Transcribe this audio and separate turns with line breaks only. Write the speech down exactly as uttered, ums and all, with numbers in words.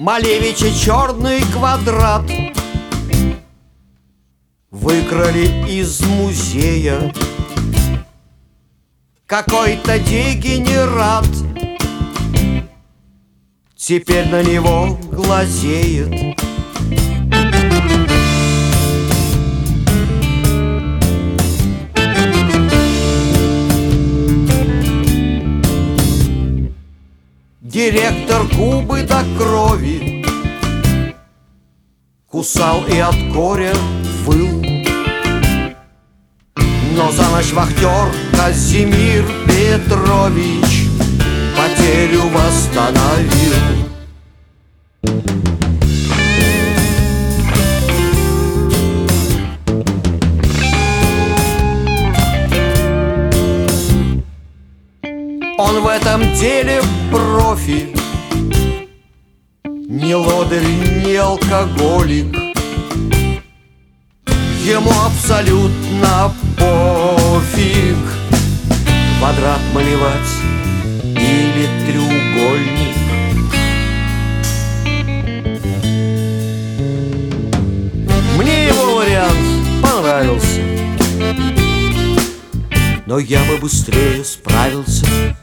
Малевича черный квадрат выкрали из музея. Какой-то дегенерат теперь на него глазеет. Директор губы до крови кусал и от горя выл. Но за ночь вахтер Казимир Петрович потерю восстановил. Он в этом деле профи, не лодырь, не алкоголик. Ему абсолютно пофиг, квадрат малевать или треугольник. Мне его вариант понравился, но я бы быстрее справился.